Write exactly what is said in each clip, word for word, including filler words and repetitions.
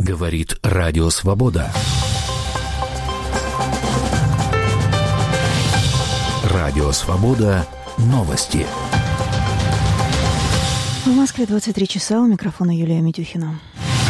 Говорит Радио Свобода. Радио Свобода. Новости. В Москве двадцать три часа. У микрофона Юлия Митюхина.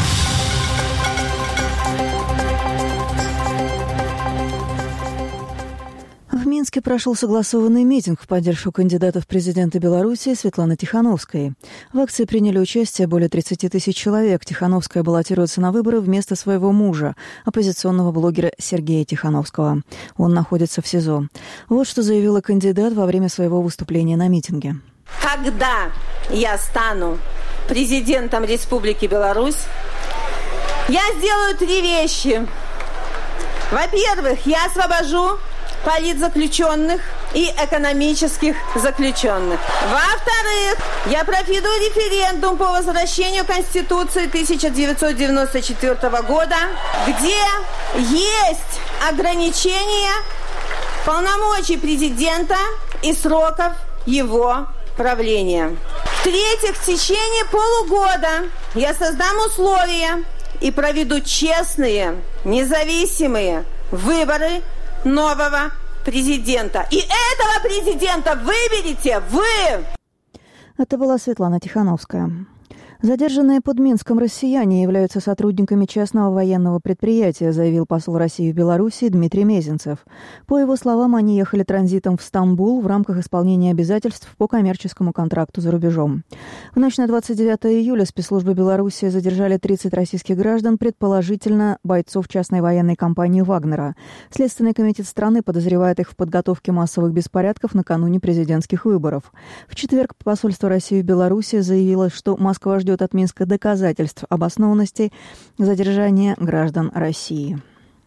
В Минске прошел согласованный митинг в поддержку кандидата в президенты Беларуси Светланы Тихановской. В акции приняли участие более тридцати тысяч человек. Тихановская баллотируется на выборы вместо своего мужа, оппозиционного блогера Сергея Тихановского. Он находится в СИЗО. Вот что заявила кандидат во время своего выступления на митинге. Когда я стану президентом Республики Беларусь, я сделаю три вещи. Во-первых, я освобожу политзаключенных и экономических заключенных. Во-вторых, я проведу референдум по возвращению Конституции тысяча девятьсот девяносто четвёртого года, где есть ограничения полномочий президента и сроков его правления. В-третьих, в течение полугода я создам условия и проведу честные, независимые выборы нового президента. И этого президента выберете вы! Это была Светлана Тихановская. Задержанные под Минском россияне являются сотрудниками частного военного предприятия, заявил посол России в Беларуси Дмитрий Мезенцев. По его словам, они ехали транзитом в Стамбул в рамках исполнения обязательств по коммерческому контракту за рубежом. В ночь на двадцать девятое июля спецслужбы Беларуси задержали тридцать российских граждан, предположительно бойцов частной военной компании «Вагнера». Следственный комитет страны подозревает их в подготовке массовых беспорядков накануне президентских выборов. В четверг посольство России в Беларуси заявило, что Москва ждет от Минска доказательств обоснованности задержания граждан России.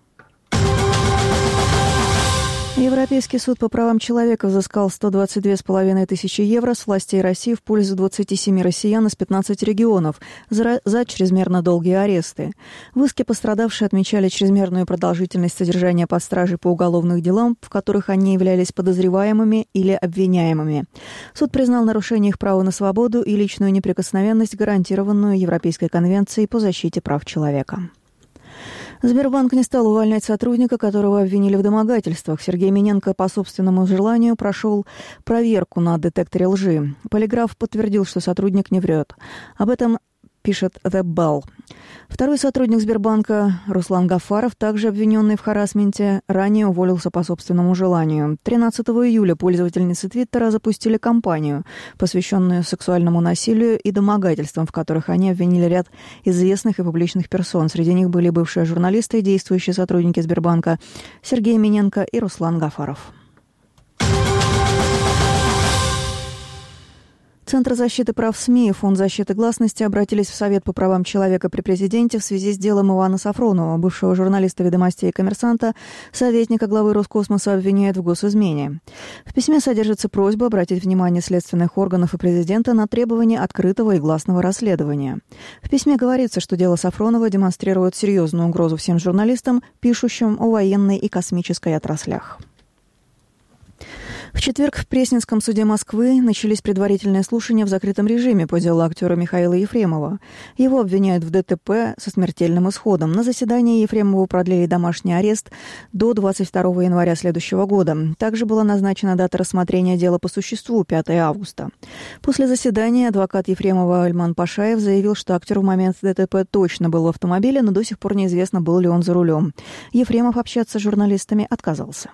Европейский суд по правам человека взыскал сто двадцать две с половиной тысячи евро с властей России в пользу двадцати семи россиян из пятнадцати регионов за, за чрезмерно долгие аресты. В иске пострадавшие отмечали чрезмерную продолжительность содержания под стражей по уголовным делам, в которых они являлись подозреваемыми или обвиняемыми. Суд признал нарушение их права на свободу и личную неприкосновенность, гарантированную Европейской конвенцией по защите прав человека. Сбербанк не стал увольнять сотрудника, которого обвинили в домогательствах. Сергей Миненко по собственному желанию прошел проверку на детекторе лжи. Полиграф подтвердил, что сотрудник не врет. Об этом пишет The Bell. Второй сотрудник Сбербанка, Руслан Гафаров, также обвиненный в харассменте, ранее уволился по собственному желанию. тринадцатого июля пользовательницы Твиттера запустили кампанию, посвященную сексуальному насилию и домогательствам, в которых они обвинили ряд известных и публичных персон. Среди них были бывшие журналисты и действующие сотрудники Сбербанка Сергей Миненко и Руслан Гафаров. Центр защиты прав СМИ и Фонд защиты гласности обратились в Совет по правам человека при президенте в связи с делом Ивана Сафронова, бывшего журналиста «Ведомостей» и «Коммерсанта», советника главы Роскосмоса обвиняют в госизмене. В письме содержится просьба обратить внимание следственных органов и президента на требование открытого и гласного расследования. В письме говорится, что дело Сафронова демонстрирует серьезную угрозу всем журналистам, пишущим о военной и космической отраслях. В четверг в Пресненском суде Москвы начались предварительные слушания в закрытом режиме по делу актера Михаила Ефремова. Его обвиняют в ДТП со смертельным исходом. На заседании Ефремову продлили домашний арест до двадцать второго января следующего года. Также была назначена дата рассмотрения дела по существу – пятого августа. После заседания адвокат Ефремова Альман Пашаев заявил, что актер в момент ДТП точно был в автомобиле, но до сих пор неизвестно, был ли он за рулем. Ефремов общаться с журналистами отказался.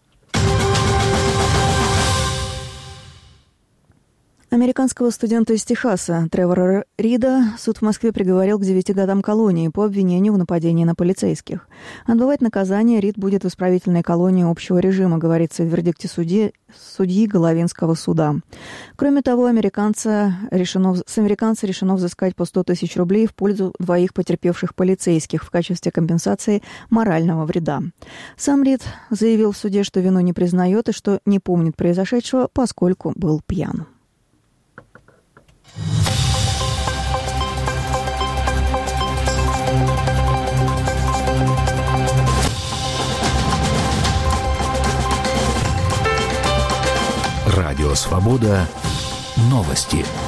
Американского студента из Техаса Тревора Рида суд в Москве приговорил к девяти годам колонии по обвинению в нападении на полицейских. Отбывать наказание Рид будет в исправительной колонии общего режима, говорится в вердикте судьи, судьи Головинского суда. Кроме того, американца решено, с американца решено взыскать по сто тысяч рублей в пользу двоих потерпевших полицейских в качестве компенсации морального вреда. Сам Рид заявил в суде, что вину не признает и что не помнит произошедшего, поскольку был пьян. Радио Свобода. Новости.